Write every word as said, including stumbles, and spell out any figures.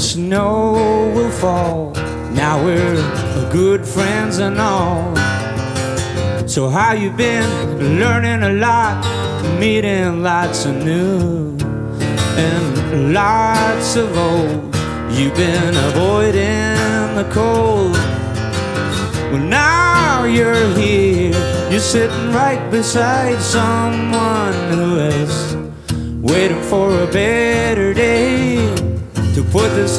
snow will fall. Now we're good friends and all. So how you been? Learning a lot, meeting lots of new and lots of old. You've been avoiding the cold. Well, now you're here. You're sitting right beside someone who is waiting for a better day to put this